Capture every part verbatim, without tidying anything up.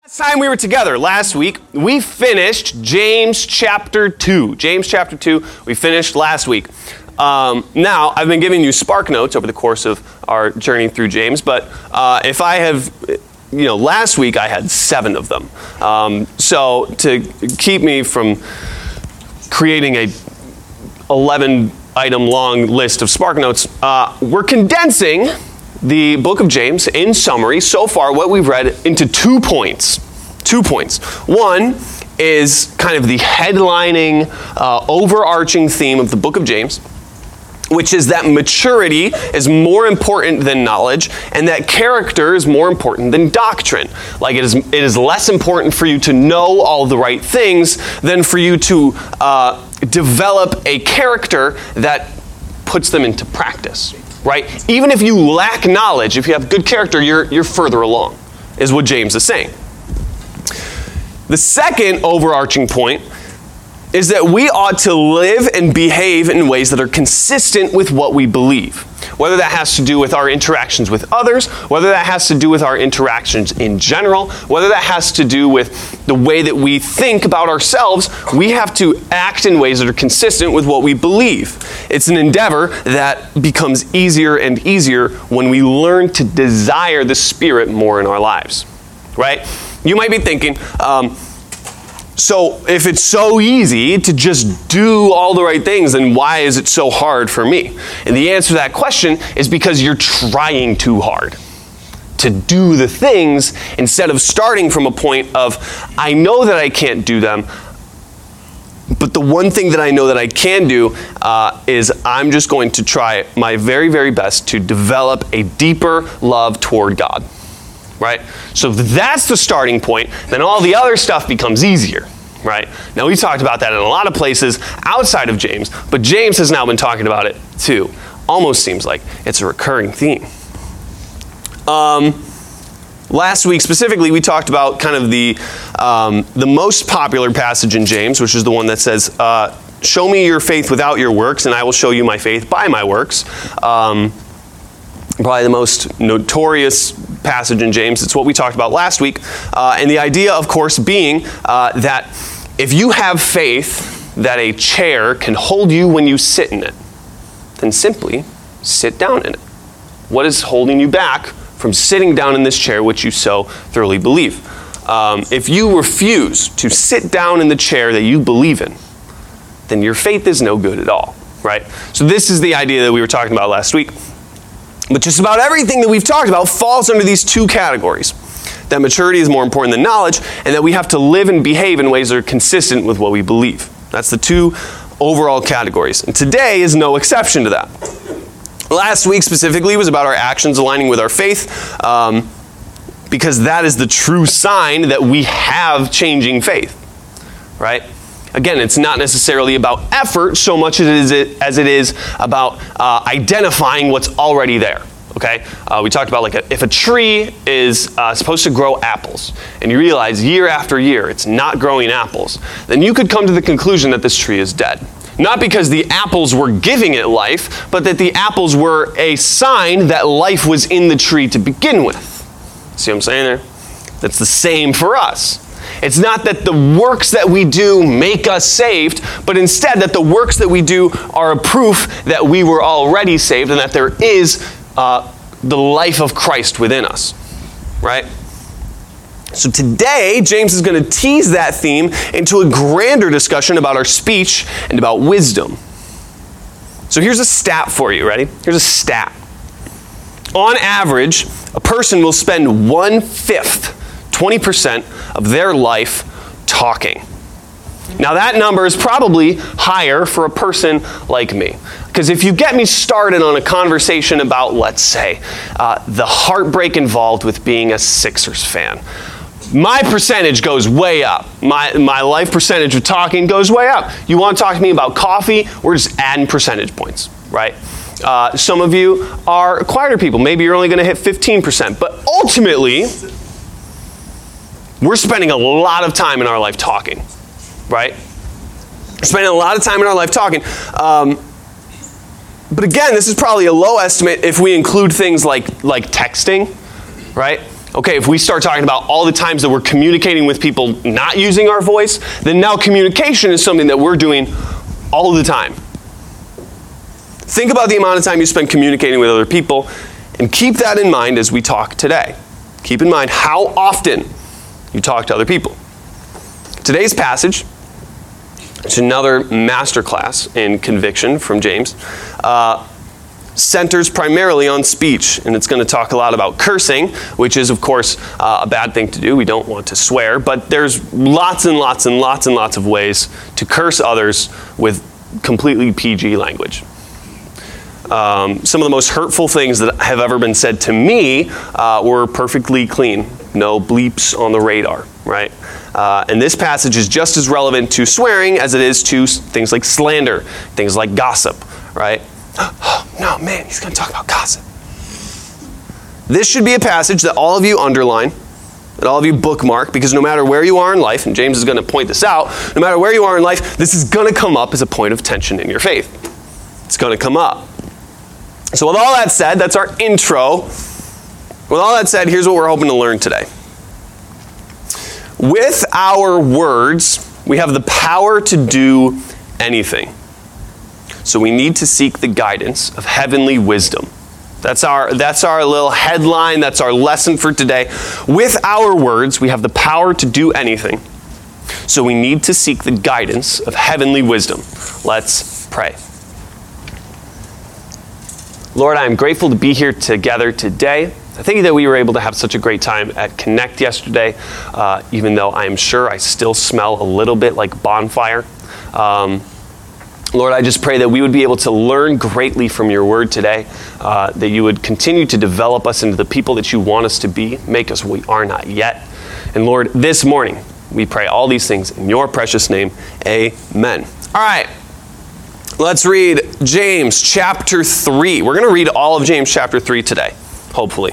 Last time we were together, last week, we finished James chapter two. James chapter two, we finished last week. Um, now, I've been giving you Spark Notes over the course of our journey through James, but uh, if I have, you know, last week I had seven of them. Um, so to keep me from creating a eleven item long list of Spark Notes, uh, we're condensing the book of James, in summary, so far what we've read, into two points. Two points. One is kind of the headlining, uh, overarching theme of the book of James, which is that maturity is more important than knowledge, and that character is more important than doctrine. Like it is, it is less important for you to know all the right things than for you to uh, develop a character that puts them into practice. Right? Even if you lack knowledge, if you have good character, you're, you're further along, is what James is saying. The second overarching point is that we ought to live and behave in ways that are consistent with what we believe. Whether that has to do with our interactions with others, whether that has to do with our interactions in general, whether that has to do with the way that we think about ourselves, we have to act in ways that are consistent with what we believe. It's an endeavor that becomes easier and easier when we learn to desire the Spirit more in our lives, right? You might be thinking, um, so if it's so easy to just do all the right things, then why is it so hard for me? And the answer to that question is because you're trying too hard to do the things instead of starting from a point of, I know that I can't do them, but the one thing that I know that I can do uh, is I'm just going to try my very, very best to develop a deeper love toward God. Right? So if that's the starting point, then all the other stuff becomes easier, right? Now, we talked about that in a lot of places outside of James, but James has now been talking about it too. Almost seems like it's a recurring theme. Um, last week specifically, we talked about kind of the, um, the most popular passage in James, which is the one that says, uh, show me your faith without your works, and I will show you my faith by my works. Um, Probably the most notorious passage in James. It's what we talked about last week. Uh, and the idea, of course, being uh, that if you have faith that a chair can hold you when you sit in it, then simply sit down in it. What is holding you back from sitting down in this chair which you so thoroughly believe? Um, if you refuse to sit down in the chair that you believe in, then your faith is no good at all, right? So this is the idea that we were talking about last week. But just about everything that we've talked about falls under these two categories. That maturity is more important than knowledge, and that we have to live and behave in ways that are consistent with what we believe. That's the two overall categories. And today is no exception to that. Last week specifically was about our actions aligning with our faith, um, because that is the true sign that we have changing faith, right? Again, it's not necessarily about effort so much as it is, as it is about uh, identifying what's already there, okay? Uh, we talked about like a, if a tree is uh, supposed to grow apples, and you realize year after year it's not growing apples, then you could come to the conclusion that this tree is dead. Not because the apples were giving it life, but that the apples were a sign that life was in the tree to begin with. See what I'm saying there? That's the same for us. It's not that the works that we do make us saved, but instead that the works that we do are a proof that we were already saved and that there is uh, the life of Christ within us, right? So today, James is going to tease that theme into a grander discussion about our speech and about wisdom. So here's a stat for you, ready? Here's a stat. On average, a person will spend one-fifth twenty percent of their life talking. Now that number is probably higher for a person like me. Because if you get me started on a conversation about, let's say, uh, the heartbreak involved with being a Sixers fan, my percentage goes way up. My, my life percentage of talking goes way up. You want to talk to me about coffee? We're just adding percentage points, right? Uh, some of you are quieter people. Maybe you're only going to hit fifteen percent. But ultimately, we're spending a lot of time in our life talking, right? Spending a lot of time in our life talking. Um, but again, this is probably a low estimate if we include things like, like texting, right? Okay, if we start talking about all the times that we're communicating with people not using our voice, then now communication is something that we're doing all the time. Think about the amount of time you spend communicating with other people, and keep that in mind as we talk today. Keep in mind how often you talk to other people. Today's passage, it's another masterclass in conviction from James, uh, centers primarily on speech, and it's going to talk a lot about cursing, which is, of course, uh, a bad thing to do. We don't want to swear, but there's lots and lots and lots and lots of ways to curse others with completely P G language. Um, some of the most hurtful things that have ever been said to me uh, were perfectly clean. No bleeps on the radar, right? Uh, and this passage is just as relevant to swearing as it is to things like slander, things like gossip, right? Oh, no, man, he's going to talk about gossip. This should be a passage that all of you underline, that all of you bookmark, because no matter where you are in life, and James is going to point this out, no matter where you are in life, this is going to come up as a point of tension in your faith. It's going to come up. So with all that said, that's our intro. With all that said, here's what we're hoping to learn today. With our words, we have the power to do anything. So we need to seek the guidance of heavenly wisdom. That's our, that's our little headline. That's our lesson for today. With our words, we have the power to do anything. So we need to seek the guidance of heavenly wisdom. Let's pray. Lord, I am grateful to be here together today. I thank you that we were able to have such a great time at Connect yesterday, uh, even though I am sure I still smell a little bit like bonfire. Um, Lord, I just pray that we would be able to learn greatly from your word today, uh, that you would continue to develop us into the people that you want us to be, make us what we are not yet. And Lord, this morning, we pray all these things in your precious name. Amen. All right, let's read James chapter three. We're going to read all of James chapter three today, hopefully.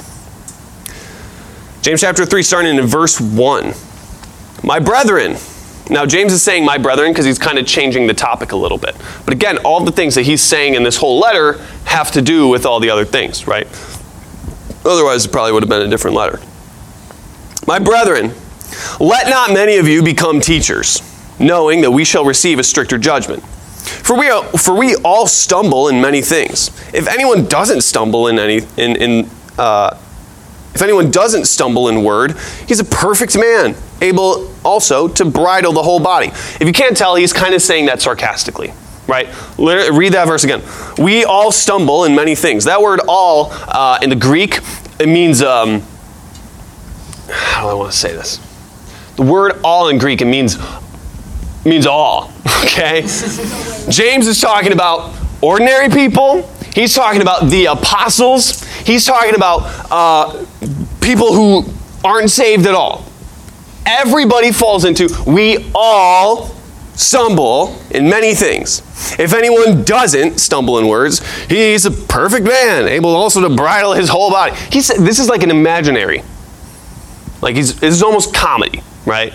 James chapter three, starting in verse one. My brethren. Now, James is saying my brethren because he's kind of changing the topic a little bit. But again, all the things that he's saying in this whole letter have to do with all the other things, right? Otherwise, it probably would have been a different letter. My brethren, let not many of you become teachers, knowing that we shall receive a stricter judgment. For we are, for we all stumble in many things. If anyone doesn't stumble in any in in uh, if anyone doesn't stumble in word, he's a perfect man, able also to bridle the whole body. If you can't tell, he's kind of saying that sarcastically, right? Read that verse again. We all stumble in many things. That word "all" uh, in the Greek, it means um, how do I want to say this? The word "all" in Greek, it means means all. Okay? James is talking about ordinary people. He's talking about the apostles. He's talking about uh, people who aren't saved at all. Everybody falls into, we all stumble in many things. If anyone doesn't stumble in words, he's a perfect man, able also to bridle his whole body. He said, this is like an imaginary. Like he's, this is almost comedy, right?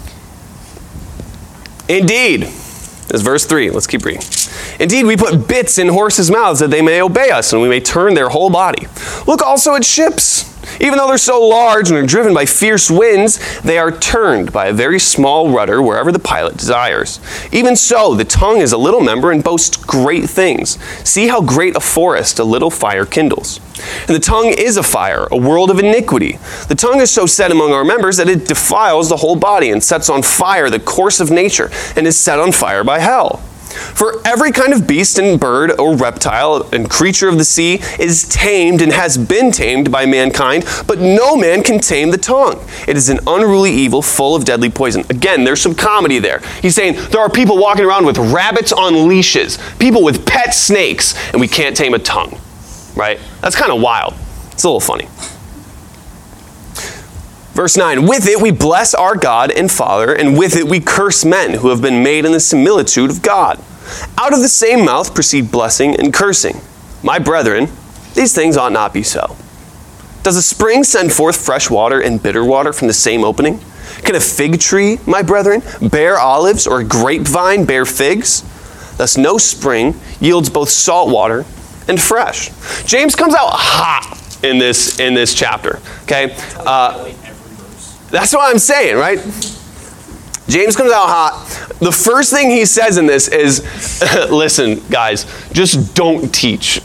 Indeed, that's verse three. Let's keep reading. Indeed, we put bits in horses' mouths that they may obey us, and we may turn their whole body. Look also at ships. Even though they're so large and are driven by fierce winds, they are turned by a very small rudder wherever the pilot desires. Even so, the tongue is a little member and boasts great things. See how great a forest a little fire kindles. And the tongue is a fire, a world of iniquity. The tongue is so set among our members that it defiles the whole body and sets on fire the course of nature and is set on fire by hell. For every kind of beast and bird or reptile and creature of the sea is tamed and has been tamed by mankind, but no man can tame the tongue. It is an unruly evil full of deadly poison. Again, there's some comedy there. He's saying there are people walking around with rabbits on leashes, people with pet snakes, and we can't tame a tongue, right? That's kind of wild. It's a little funny. Verse nine, with it we bless our God and Father, and with it we curse men who have been made in the similitude of God. Out of the same mouth proceed blessing and cursing. My brethren, these things ought not be so. Does a spring send forth fresh water and bitter water from the same opening? Can a fig tree, my brethren, bear olives, or a grapevine bear figs? Thus no spring yields both salt water and fresh. James comes out hot in this in this chapter. Okay, uh, that's what I'm saying, right? James comes out hot. The first thing he says in this is, listen, guys, just don't teach.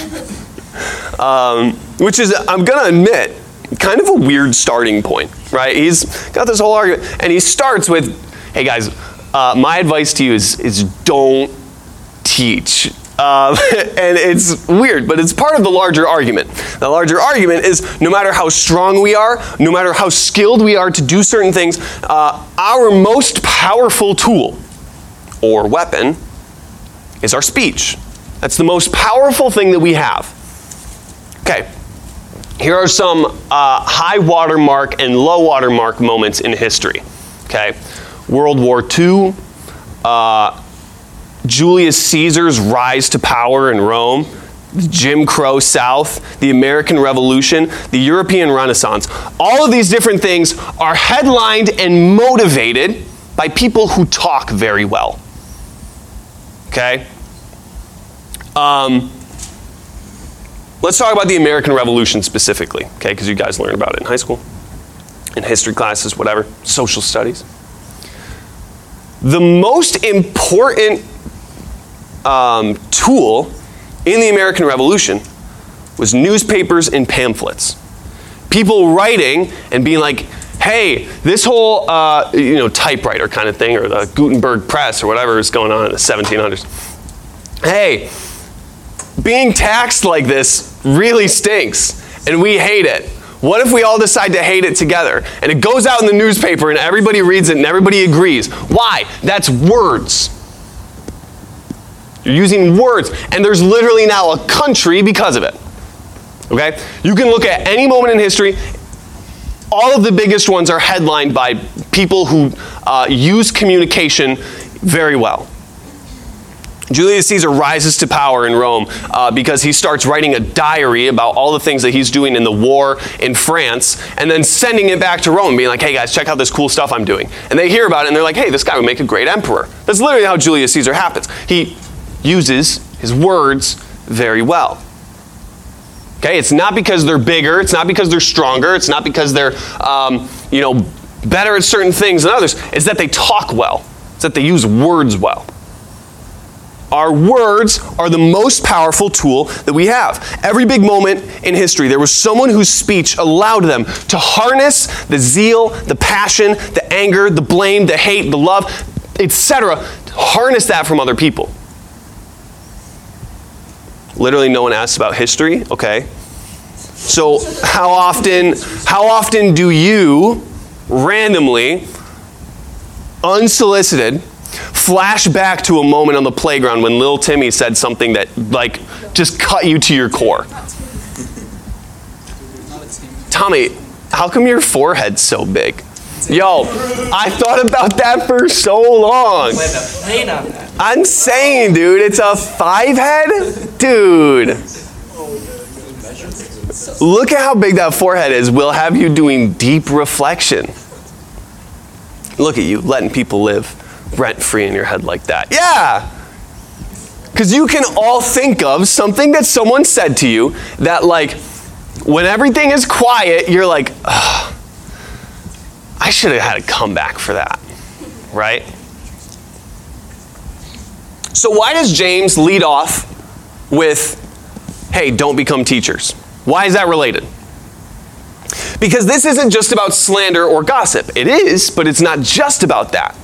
um, which is, I'm going to admit, kind of a weird starting point, right? He's got this whole argument, and he starts with, hey, guys, uh, my advice to you is, is don't teach. Uh, and it's weird, but it's part of the larger argument. The larger argument is no matter how strong we are, no matter how skilled we are to do certain things, uh, our most powerful tool or weapon is our speech. That's the most powerful thing that we have. Okay, here are some uh, high watermark and low watermark moments in history. Okay, World War Two, uh, Julius Caesar's rise to power in Rome, the Jim Crow South, the American Revolution, the European Renaissance. All of these different things are headlined and motivated by people who talk very well. Okay? Um, let's talk about the American Revolution specifically, okay? Because you guys learned about it in high school, in history classes, whatever, social studies. The most important Um, tool in the American Revolution was newspapers and pamphlets. People writing and being like, hey, this whole uh, you know typewriter kind of thing, or the Gutenberg press or whatever is going on in the seventeen hundreds. Hey, being taxed like this really stinks, and we hate it. What if we all decide to hate it together? And it goes out in the newspaper and everybody reads it and everybody agrees. Why? That's words. You're using words, and there's literally now a country because of it. Okay? You can look at any moment in history. All of the biggest ones are headlined by people who uh, use communication very well. Julius Caesar rises to power in Rome uh, because he starts writing a diary about all the things that he's doing in the war in France, and then sending it back to Rome, being like, hey guys, check out this cool stuff I'm doing. And they hear about it, and they're like, hey, this guy would make a great emperor. That's literally how Julius Caesar happens. He uses his words very well. Okay, it's not because they're bigger, it's not because they're stronger, it's not because they're, um, you know, better at certain things than others. It's that they talk well. It's that they use words well. Our words are the most powerful tool that we have. Every big moment in history, there was someone whose speech allowed them to harness the zeal, the passion, the anger, the blame, the hate, the love, et cetera. Harness that from other people. Literally no one asks about history, okay? So how often, how often do you randomly, unsolicited, flash back to a moment on the playground when little Timmy said something that like just cut you to your core? Tommy, how come your forehead's so big? Yo, I thought about that for so long. I'm saying, dude, it's a five head? Dude. Look at how big that forehead is. We'll have you doing deep reflection. Look at you, letting people live rent-free in your head like that. Yeah. Because you can all think of something that someone said to you that, like, when everything is quiet, you're like, ugh. I should have had a comeback for that, right? So why does James lead off with, hey, don't become teachers? Why is that related? Because this isn't just about slander or gossip. It is, but it's not just about that.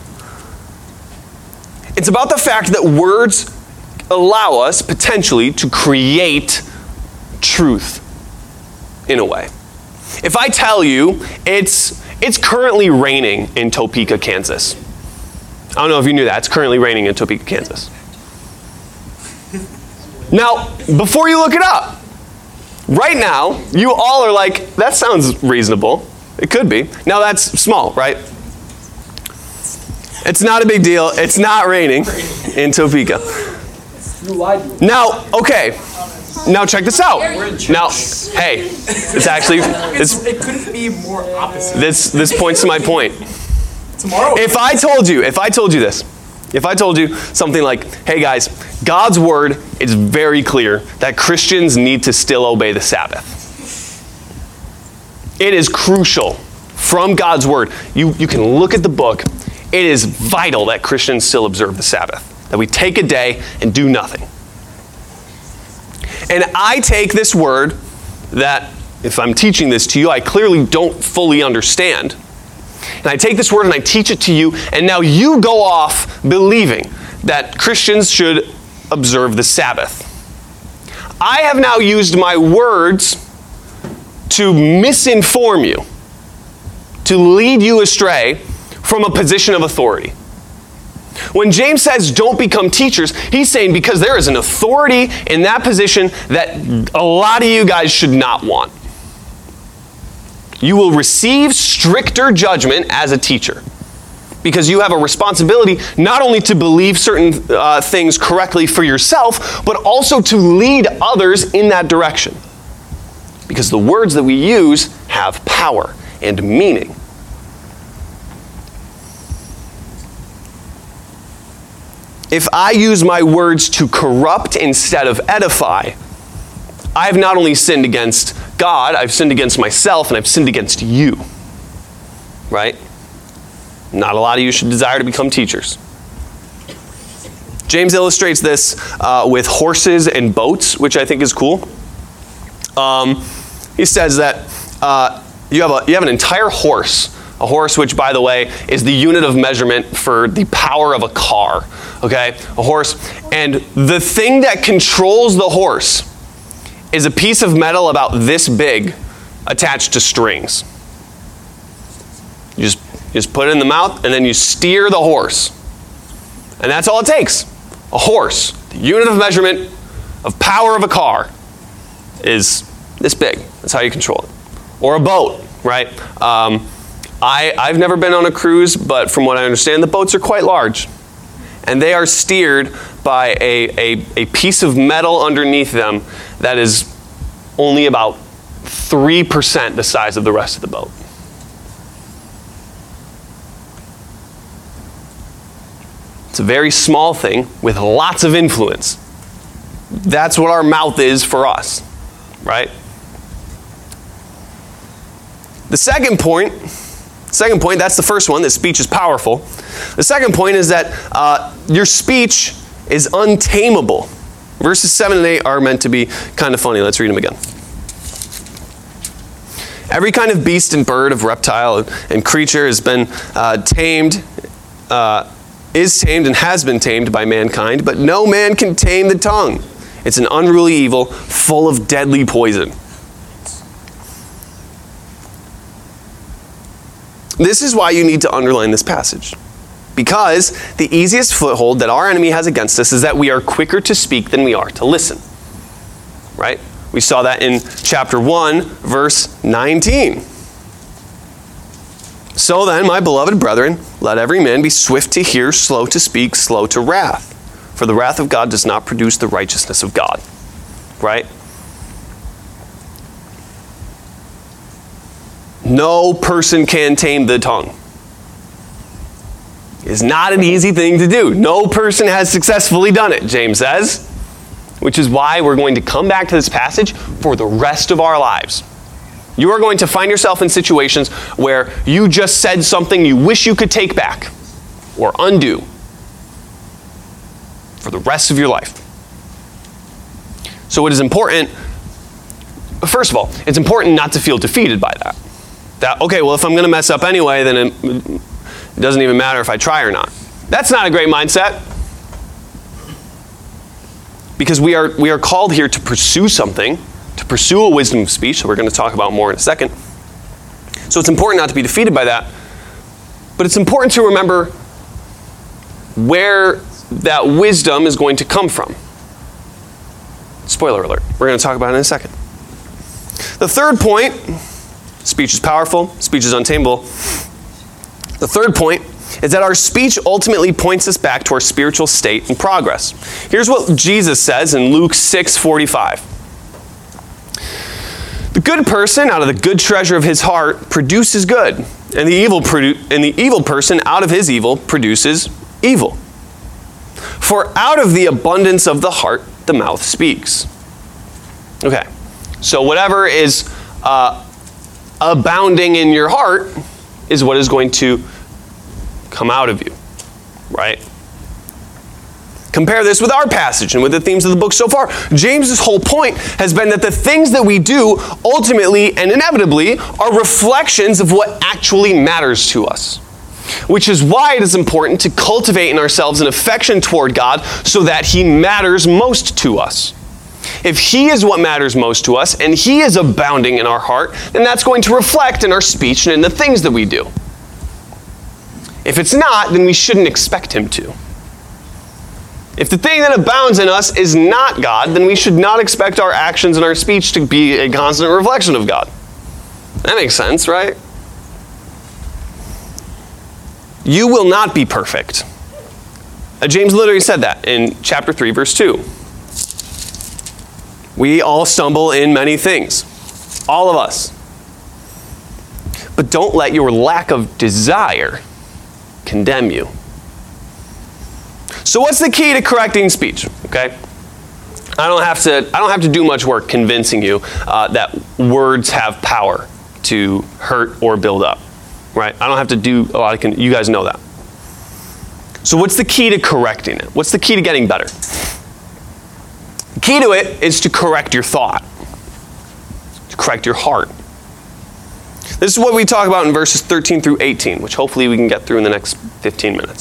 It's about the fact that words allow us potentially to create truth in a way. If I tell you it's It's currently raining in Topeka, Kansas. I don't know if you knew that. It's currently raining in Topeka, Kansas. Now, before you look it up, right now, you all are like, that sounds reasonable. It could be. Now, that's small, right? It's not a big deal. It's not raining in Topeka. Now, okay. Now check this out. Now, hey, it's actually it's, it couldn't be more opposite. This this points to my point. Tomorrow. If I told you, if I told you this, if I told you something like, hey guys, God's word is very clear that Christians need to still obey the Sabbath. it is crucial from God's word. You, you can look at the book. It is vital that Christians still observe the Sabbath, that we take a day and do nothing. And I take this word that, if I'm teaching this to you, I clearly don't fully understand. And I take this word and I teach it to you, and now you go off believing that Christians should observe the Sabbath. I have now used my words to misinform you, to lead you astray from a position of authority. When James says don't become teachers, he's saying because there is an authority in that position that a lot of you guys should not want. You will receive stricter judgment as a teacher because you have a responsibility not only to believe certain uh, things correctly for yourself, but also to lead others in that direction. Because the words that we use have power and meaning. If I use my words to corrupt instead of edify, I've not only sinned against God, I've sinned against myself, and I've sinned against you. Right? Not a lot of you should desire to become teachers. James illustrates this uh, with horses and boats, which I think is cool. Um, he says that uh, you have a you have an entire horse. A horse, which, by the way, is the unit of measurement for the power of a car, okay? A horse. And the thing that controls the horse is a piece of metal about this big attached to strings. You just, you just put it in the mouth, and then you steer the horse. And that's all it takes. A horse, the unit of measurement of power of a car, is this big. That's how you control it. Or a boat, right? Um, I, I've never been on a cruise, but from what I understand, the boats are quite large. And they are steered by a, a, a piece of metal underneath them that is only about three percent the size of the rest of the boat. It's a very small thing with lots of influence. That's what our mouth is for us, right? The second point Second point, that's the first one, that speech is powerful. The second point is that uh, your speech is untamable. Verses seven and eight are meant to be kind of funny. Let's read them again. Every kind of beast and bird, of reptile and creature has been uh, tamed, uh, is tamed and has been tamed by mankind, but no man can tame the tongue. It's an unruly evil, full of deadly poison. This is why you need to underline this passage. Because the easiest foothold that our enemy has against us is that we are quicker to speak than we are to listen. Right? We saw that in chapter one, verse nineteen. So then, my beloved brethren, let every man be swift to hear, slow to speak, slow to wrath. For the wrath of God does not produce the righteousness of God. Right? No person can tame the tongue. It's not an easy thing to do. No person has successfully done it, James says. Which is why we're going to come back to this passage for the rest of our lives. You are going to find yourself in situations where you just said something you wish you could take back or undo for the rest of your life. So it is important, first of all, it's important not to feel defeated by that. That, okay, well, if I'm going to mess up anyway, then it, it doesn't even matter if I try or not. That's not a great mindset. Because we are we are called here to pursue something, to pursue a wisdom of speech, that we're going to talk about more in a second. So it's important not to be defeated by that. But it's important to remember where that wisdom is going to come from. Spoiler alert. We're going to talk about it in a second. The third point, speech is powerful, speech is untamable. The third point is that our speech ultimately points us back to our spiritual state and progress. Here's what Jesus says in Luke six forty-five. The good person out of the good treasure of his heart produces good, and the evil produ- and the evil person out of his evil produces evil. For out of the abundance of the heart, the mouth speaks. Okay, so whatever is uh, abounding in your heart is what is going to come out of you, right? Compare this with our passage and with the themes of the book so far. James's whole point has been that the things that we do ultimately and inevitably are reflections of what actually matters to us. Which is why it is important to cultivate in ourselves an affection toward God so that He matters most to us. If He is what matters most to us and He is abounding in our heart, then that's going to reflect in our speech and in the things that we do. If it's not, then we shouldn't expect Him to. If the thing that abounds in us is not God, then we should not expect our actions and our speech to be a constant reflection of God. That makes sense, right? You will not be perfect. Uh, James literally said that in chapter three, verse two. We all stumble in many things. All of us. But don't let your lack of desire condemn you. So what's the key to correcting speech? Okay, I don't have to. I don't have to do much work convincing you uh, that words have power to hurt or build up. Right? I don't have to do a lot. Of, you guys know that. So what's the key to correcting it? What's the key to getting better? The key to it is to correct your thought, to correct your heart. This is what we talk about in verses thirteen through eighteen, which hopefully we can get through in the next fifteen minutes.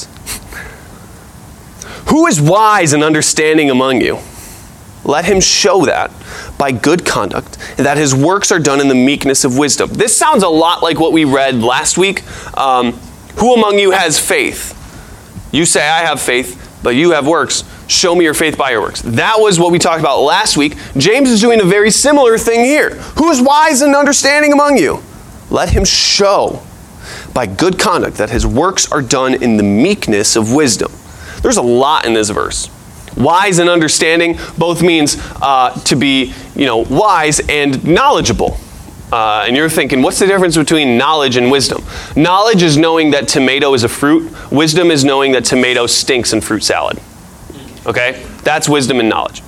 Who is wise and understanding among you? Let him show that by good conduct, and that his works are done in the meekness of wisdom. This sounds a lot like what we read last week. Um, Who among you has faith? You say, I have faith, but you have works. Show me your faith by your works. That was what we talked about last week. James is doing a very similar thing here. Who is wise and understanding among you? Let him show by good conduct that his works are done in the meekness of wisdom. There's a lot in this verse. Wise and understanding both means uh, to be, you know, wise and knowledgeable. Uh, and you're thinking, what's the difference between knowledge and wisdom? Knowledge is knowing that tomato is a fruit. Wisdom is knowing that tomato stinks in fruit salad. Okay? That's wisdom and knowledge.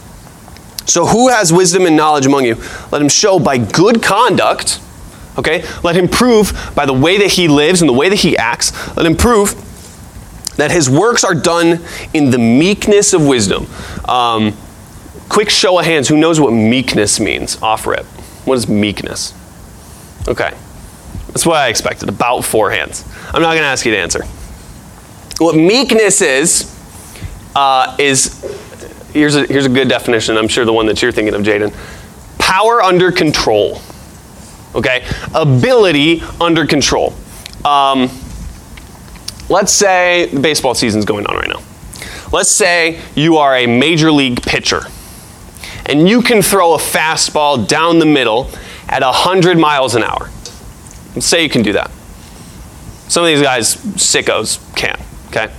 So who has wisdom and knowledge among you? Let him show by good conduct. Okay? Let him prove by the way that he lives and the way that he acts. Let him prove that his works are done in the meekness of wisdom. Um, quick show of hands. Who knows what meekness means? Off rip. What is meekness? Okay. That's what I expected. About four hands. I'm not going to ask you to answer. What meekness is, uh, is, here's a, here's a good definition. I'm sure the one that you're thinking of, Jaden. Power under control. Okay? Ability under control. Um, let's say the baseball season's going on right now. Let's say you are a major league pitcher. And you can throw a fastball down the middle at one hundred miles an hour. Let's say you can do that. Some of these guys, sickos, can, okay?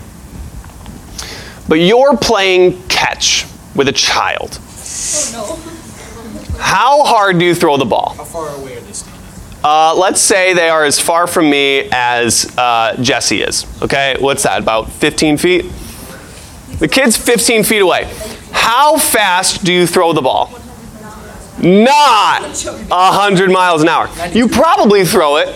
But you're playing catch with a child. Oh, no. How hard do you throw the ball? How far away are they standing? Uh, let's say they are as far from me as uh, Jesse is, okay? What's that, about fifteen feet? The kid's fifteen feet away. How fast do you throw the ball? Not one hundred miles an hour. You probably throw it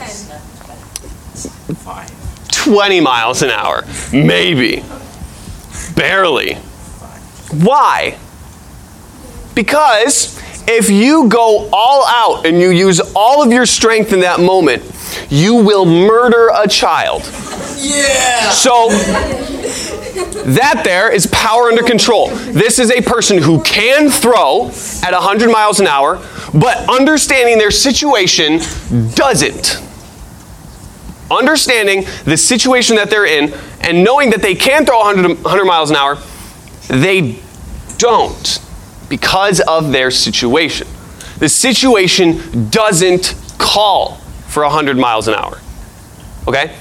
twenty miles an hour. Maybe. Barely. Why? Because if you go all out and you use all of your strength in that moment, you will murder a child. Yeah! So, that there is power under control. This is a person who can throw at one hundred miles an hour, but understanding their situation doesn't. Understanding the situation that they're in and knowing that they can throw one hundred, one hundred miles an hour, they don't because of their situation. The situation doesn't call for one hundred miles an hour. Okay?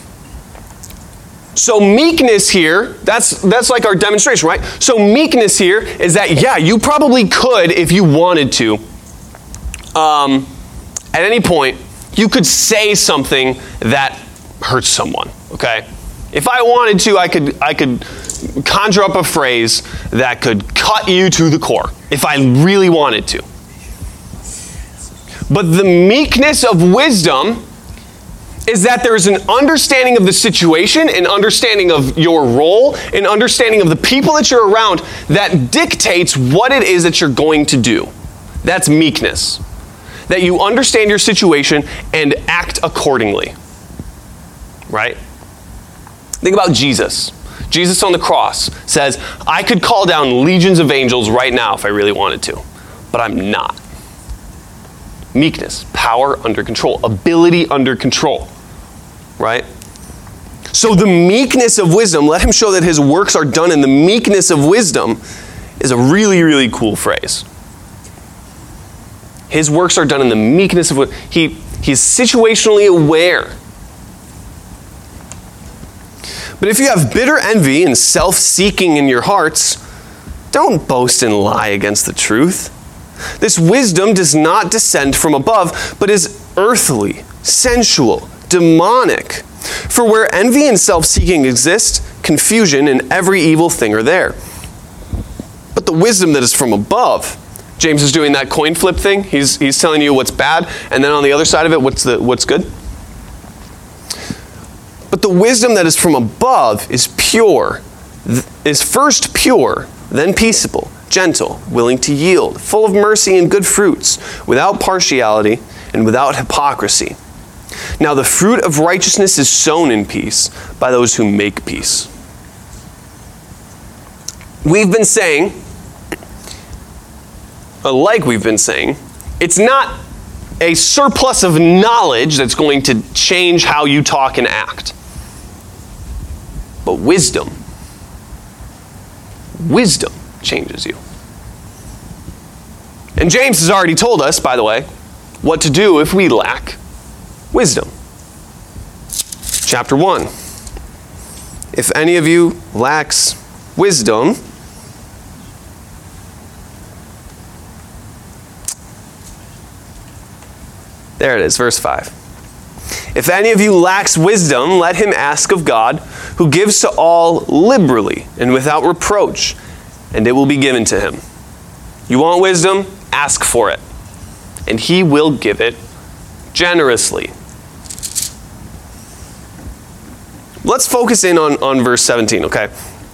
So meekness here, that's that's like our demonstration, right? So meekness here is that, yeah, you probably could, if you wanted to, um, at any point, you could say something that hurts someone, okay? If I wanted to, I could I could conjure up a phrase that could cut you to the core, if I really wanted to. But the meekness of wisdom is that there's an understanding of the situation, an understanding of your role, an understanding of the people that you're around that dictates what it is that you're going to do. That's meekness. That you understand your situation and act accordingly. Right? Think about Jesus. Jesus on the cross says, I could call down legions of angels right now if I really wanted to, but I'm not. Meekness, power under control, ability under control. Right? So the meekness of wisdom, let him show that his works are done in the meekness of wisdom, is a really, really cool phrase. His works are done in the meekness of wisdom. He, he's situationally aware. But if you have bitter envy and self-seeking in your hearts, don't boast and lie against the truth. This wisdom does not descend from above, but is earthly, sensual, demonic. For where envy and self-seeking exist, confusion and every evil thing are there. But the wisdom that is from above, James is doing that coin flip thing. He's, he's telling you what's bad, and then on the other side of it, what's the what's good. But the wisdom that is from above is pure, is first pure, then peaceable, gentle, willing to yield, full of mercy and good fruits, without partiality and without hypocrisy. Now the fruit of righteousness is sown in peace by those who make peace. We've been saying, like we've been saying, it's not a surplus of knowledge that's going to change how you talk and act. But wisdom, wisdom changes you. And James has already told us, by the way, what to do if we lack wisdom. Chapter one. If any of you lacks wisdom, there it is, verse five. If any of you lacks wisdom, let him ask of God, who gives to all liberally and without reproach, and it will be given to him. You want wisdom? Ask for it, and he will give it generously. Let's focus in on, on verse seventeen, okay?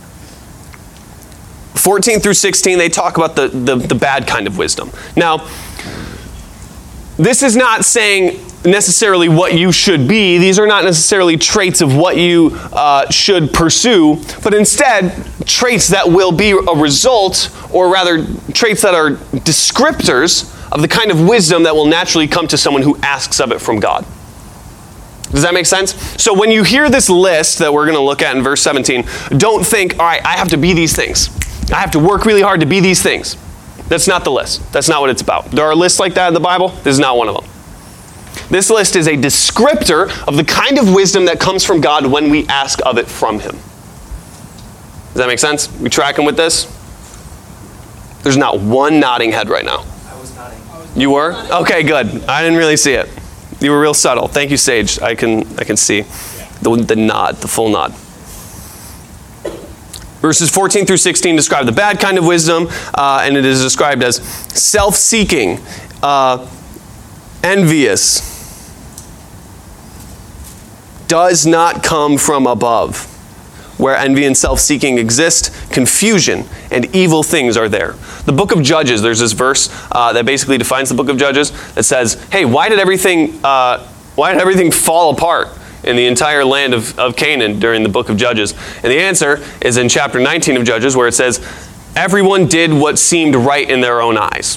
fourteen through sixteen, they talk about the, the, the bad kind of wisdom. Now, this is not saying necessarily what you should be. These are not necessarily traits of what you uh, should pursue, but instead traits that will be a result, or rather traits that are descriptors of the kind of wisdom that will naturally come to someone who asks of it from God. Does that make sense? So when you hear this list that we're going to look at in verse seventeen, don't think, all right, I have to be these things. I have to work really hard to be these things. That's not the list. That's not what it's about. There are lists like that in the Bible. This is not one of them. This list is a descriptor of the kind of wisdom that comes from God when we ask of it from him. Does that make sense? We tracking with this? There's not one nodding head right now. I was nodding. You were? Okay, good. I didn't really see it. You were real subtle. Thank you, Sage. I can I can see the, the nod, the full nod. Verses fourteen through sixteen describe the bad kind of wisdom, uh, and it is described as self-seeking, uh, envious, does not come from above. Where envy and self-seeking exist, confusion and evil things are there. The book of Judges, there's this verse uh, that basically defines the book of Judges that says, hey, why did everything, uh, why did everything fall apart in the entire land of, of Canaan during the book of Judges? And the answer is in chapter nineteen of Judges, where it says, everyone did what seemed right in their own eyes.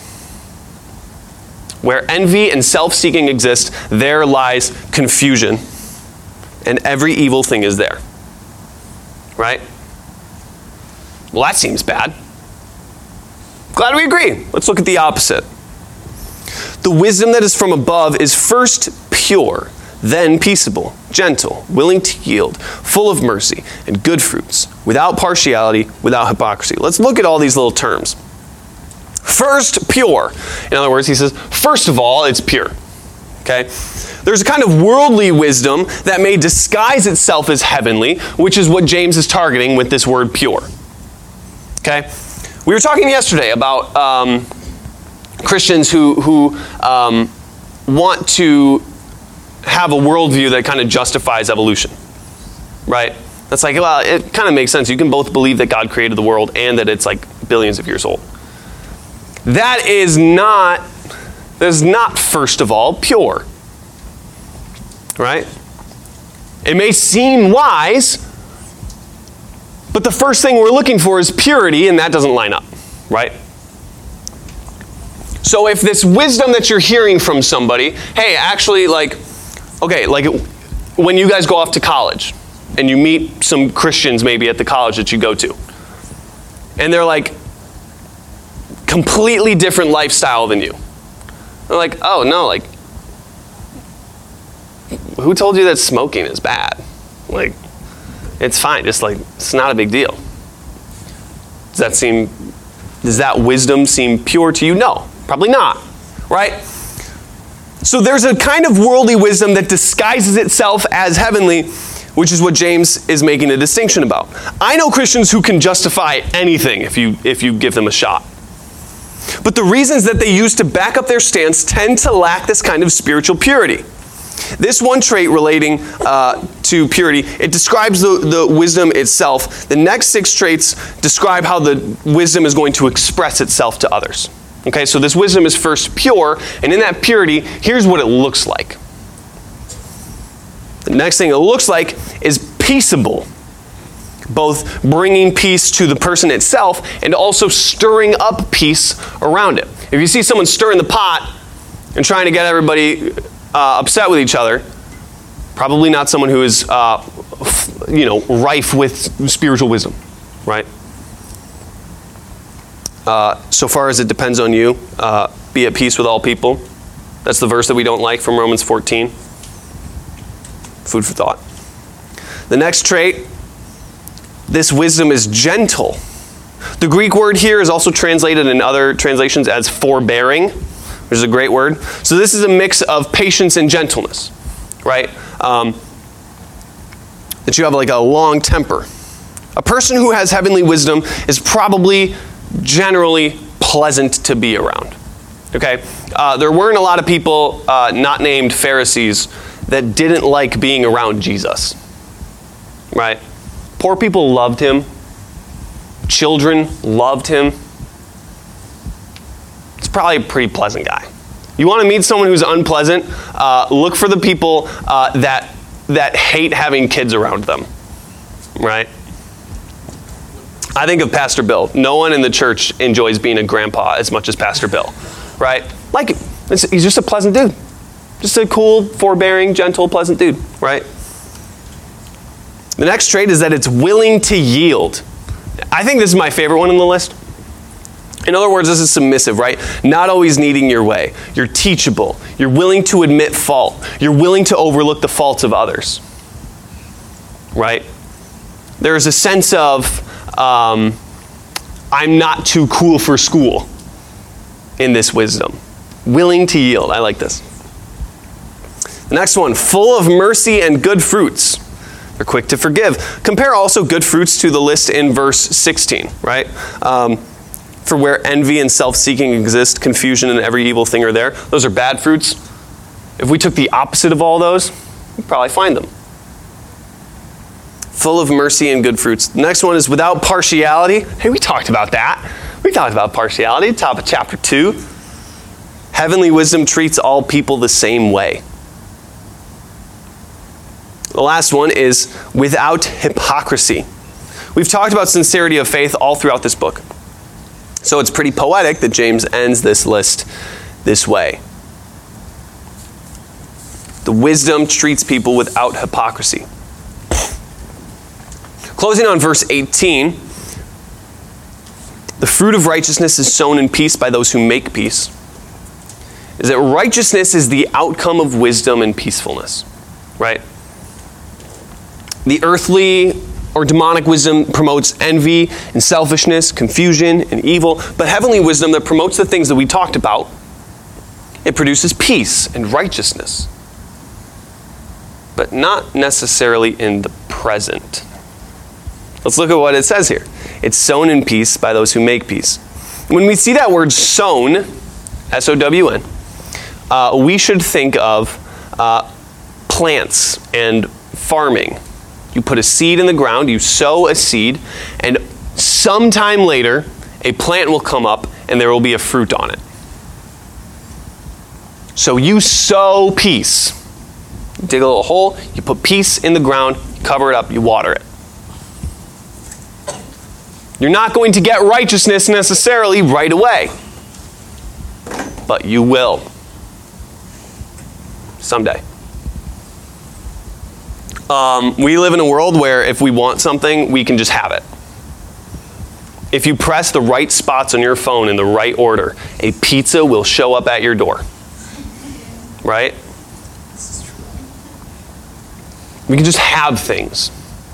Where envy and self-seeking exist, there lies confusion, and every evil thing is there. Right? Well, that seems bad. Glad we agree. Let's look at the opposite. The wisdom that is from above is first pure, then peaceable, gentle, willing to yield, full of mercy and good fruits, without partiality, without hypocrisy. Let's look at all these little terms. First, pure. In other words, he says, first of all, it's pure. Okay? There's a kind of worldly wisdom that may disguise itself as heavenly, which is what James is targeting with this word pure. Okay? We were talking yesterday about um, Christians who, who um, want to have a worldview that kind of justifies evolution, right? That's like, well, it kind of makes sense. You can both believe that God created the world and that it's like billions of years old. That is not, that is not, first of all, pure, right? It may seem wise, but the first thing we're looking for is purity, and that doesn't line up, right? So if this wisdom that you're hearing from somebody, hey, actually, like, okay, like when you guys go off to college and you meet some Christians maybe at the college that you go to, and they're like completely different lifestyle than you. They're like, oh no, like, who told you that smoking is bad? Like, it's fine, just like, it's not a big deal. Does that seem, does that wisdom seem pure to you? No, probably not, right? So there's a kind of worldly wisdom that disguises itself as heavenly, which is what James is making a distinction about. I know Christians who can justify anything if you, if you give them a shot. But the reasons that they use to back up their stance tend to lack this kind of spiritual purity. This one trait relating uh, to purity, it describes the, the wisdom itself. The next six traits describe how the wisdom is going to express itself to others. Okay, so this wisdom is first pure, and in that purity, here's what it looks like. The next thing it looks like is peaceable, both bringing peace to the person itself and also stirring up peace around it. If you see someone stirring the pot and trying to get everybody uh, upset with each other, probably not someone who is, uh, you know, rife with spiritual wisdom, right? Uh, so far as it depends on you, uh, be at peace with all people. That's the verse that we don't like from Romans fourteen. Food for thought. The next trait, this wisdom is gentle. The Greek word here is also translated in other translations as forbearing, which is a great word. So this is a mix of patience and gentleness, right? Um, that you have like a long temper. A person who has heavenly wisdom is probably generally pleasant to be around. Okay? Uh, there weren't a lot of people uh, not named Pharisees that didn't like being around Jesus. Right? Poor people loved him. Children loved him. It's probably a pretty pleasant guy. You want to meet someone who's unpleasant? Uh, look for the people uh, that that hate having kids around them. Right? I think of Pastor Bill. No one in the church enjoys being a grandpa as much as Pastor Bill, right? Like, it's, he's just a pleasant dude. Just a cool, forbearing, gentle, pleasant dude, right? The next trait is that it's willing to yield. I think this is my favorite one on the list. In other words, this is submissive, right? Not always needing your way. You're teachable. You're willing to admit fault. You're willing to overlook the faults of others, right? There's a sense of, Um, I'm not too cool for school in this wisdom. Willing to yield. I like this. The next one, full of mercy and good fruits. They're quick to forgive. Compare also good fruits to the list in verse sixteen, right? Um, for where envy and self-seeking exist, confusion and every evil thing are there. Those are bad fruits. If we took the opposite of all those, we'd probably find them. Full of mercy and good fruits. The next one is without partiality. Hey, we talked about that. We talked about partiality, top of chapter two. Heavenly wisdom treats all people the same way. The last one is without hypocrisy. We've talked about sincerity of faith all throughout this book. So it's pretty poetic that James ends this list this way. The wisdom treats people without hypocrisy. Closing on verse eighteen, the fruit of righteousness is sown in peace by those who make peace. Is that righteousness is the outcome of wisdom and peacefulness, right? The earthly or demonic wisdom promotes envy and selfishness, confusion and evil, but heavenly wisdom that promotes the things that we talked about, it produces peace and righteousness, but not necessarily in the present. Let's look at what it says here. It's sown in peace by those who make peace. When we see that word sown, S O W N, uh, we should think of uh, plants and farming. You put a seed in the ground, you sow a seed, and sometime later, a plant will come up and there will be a fruit on it. So you sow peace. You dig a little hole, you put peace in the ground, you cover it up, you water it. You're not going to get righteousness necessarily right away, but you will someday. Um, we live in a world where if we want something, we can just have it. If you press the right spots on your phone in the right order, a pizza will show up at your door. Right? We can just have things.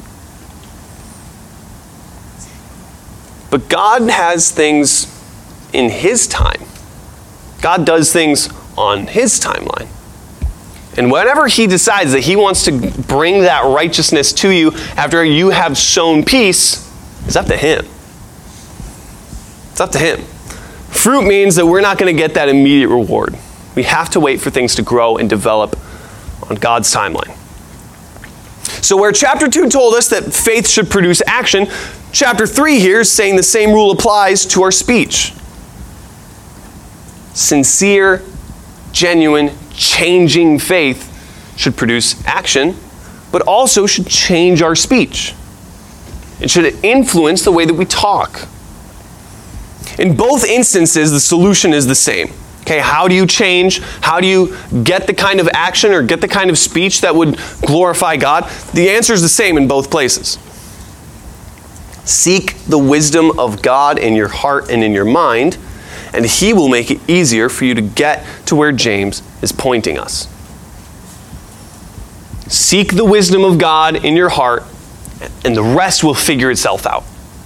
But God has things in His time. God does things on His timeline. And whenever He decides that He wants to bring that righteousness to you after you have sown peace, it's up to Him. It's up to Him. Fruit means that we're not going to get that immediate reward. We have to wait for things to grow and develop on God's timeline. So where chapter two told us that faith should produce action, chapter three here is saying the same rule applies to our speech. Sincere, genuine, changing faith should produce action, but also should change our speech. It should influence the way that we talk. In both instances, the solution is the same. Okay, how do you change? How do you get the kind of action or get the kind of speech that would glorify God? The answer is the same in both places. Seek the wisdom of God in your heart and in your mind, and He will make it easier for you to get to where James is pointing us. Seek the wisdom of God in your heart, and the rest will figure itself out.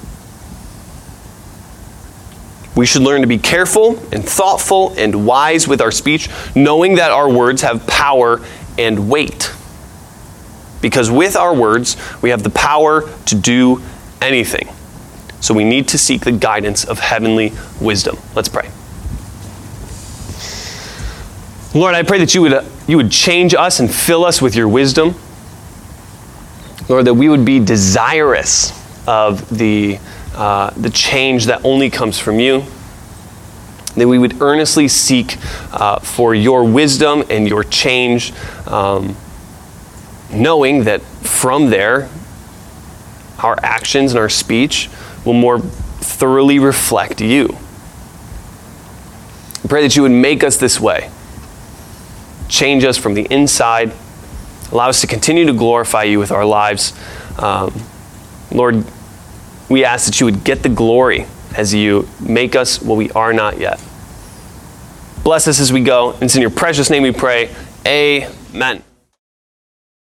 We should learn to be careful and thoughtful and wise with our speech, knowing that our words have power and weight. Because with our words, we have the power to do anything. So we need to seek the guidance of heavenly wisdom. Let's pray. Lord, I pray that you would, uh, you would change us and fill us with your wisdom. Lord, that we would be desirous of the Uh, the change that only comes from you, that we would earnestly seek uh, for your wisdom and your change, um, knowing that from there, our actions and our speech will more thoroughly reflect you. I pray that you would make us this way. Change us from the inside. Allow us to continue to glorify you with our lives. Um, Lord, we ask that you would get the glory as you make us what we are not yet. Bless us as we go. And it's in your precious name we pray. Amen.